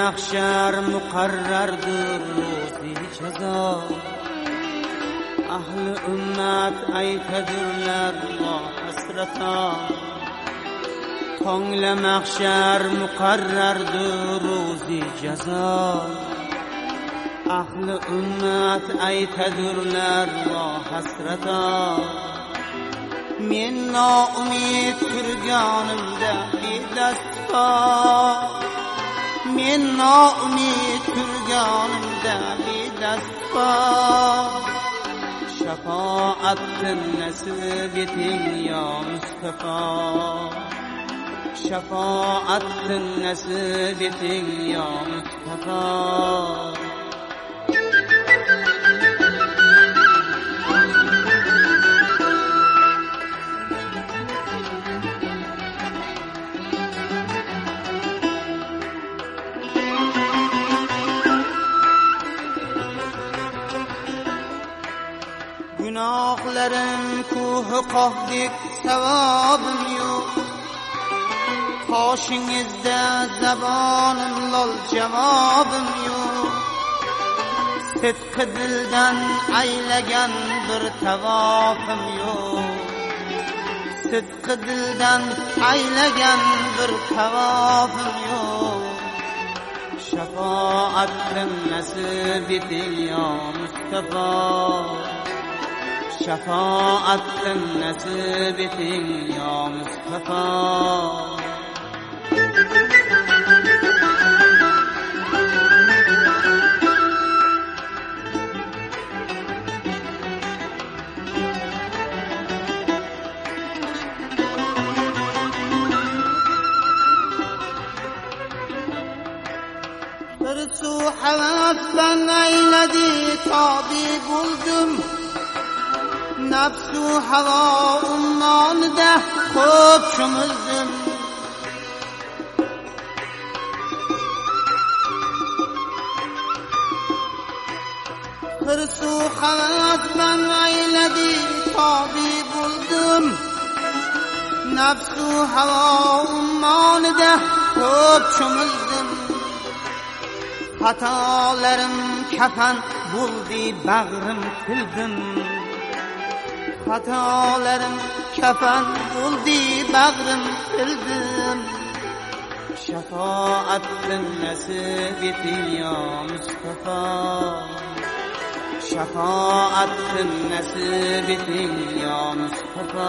محشر مقررdir ro'zi jazo. Ahli ummat aytadirlar va hasrata. Tongla mahshar muqarrardir ro'zi jazo. Ahli ummat aytadirlar va hasrata. Men noumid turganimda bedasta. Men noumid turganimda bedasta. Shafoatin nasib eting ya Mustafa. Shafoatin nasib eting ya Mustafa. Günahlarım kuhu qahdik savabım yok. Qoshingizda zabonim lol javobim yok. Sidqi dildan aylagan bir tavofim yok. Sidqi dildan aylagan bir tavofim yok. Shafoatin nasib eting ya Mustafa. Shafoatin nasib eting ya Mustafa. Bir su havasdan ayladi tabib buldum. Nafsu havo ummonida ko'p cho'mildim. Hirsu havasdan ayladi tabib buldum. Nafsu havo ummonida ko'p cho'mildim. Xatolarim kafan bo'ldi bag'rim tildim. Xatolarim kafan bo'ldi bag'rim tildim. Shafoatin nasib eting ya Mustafa. Shafoatin nasib eting ya Mustafa.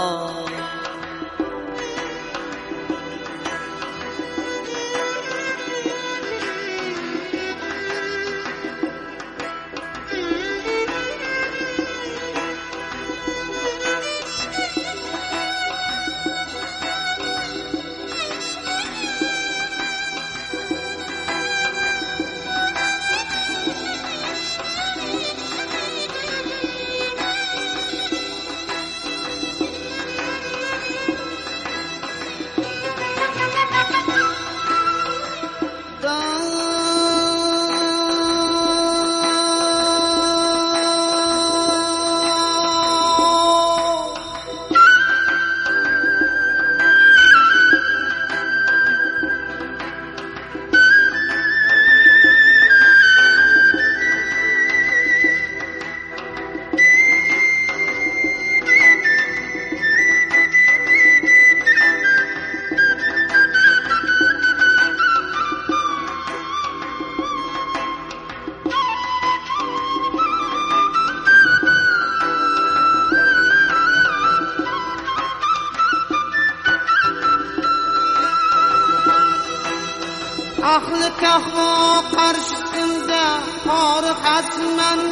Ahli kahvo qarshisida xorixatman.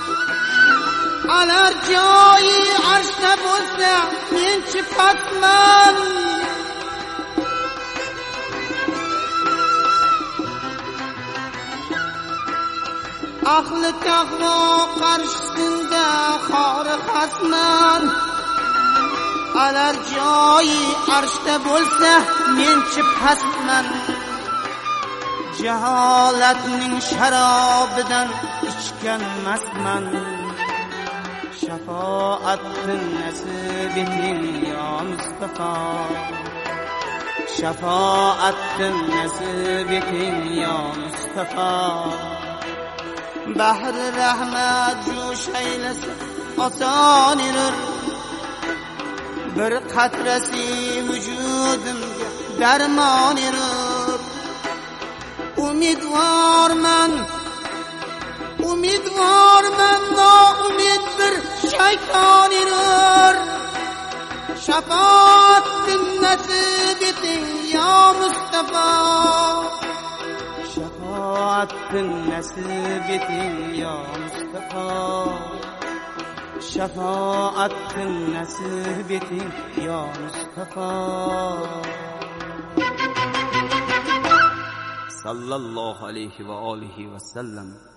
Alar joyi arshda bo'lsa men chiqatman. Ahli kahvo qarshisida xorixatman. Alar joyi arshda bo'lsa men chiqatman. Jaholatning sharobidan ichgan masman. Shafoatin nasib eting ya Mustafa. shafoatdin nasib eting yo Mustafa. Bahri rahmat jo'sh aylasa oson yurur, bir qatrasi vujudimga darmon yurur. Umidvorman noumid bir shayton yurur. Shafoatdin nasib eting yo Mustafa. Shafoatdin nasib eting yo Mustafa. Shafoatdin nasib eting yo Mustafa. Sallallohu alayhi va alihi va sallam.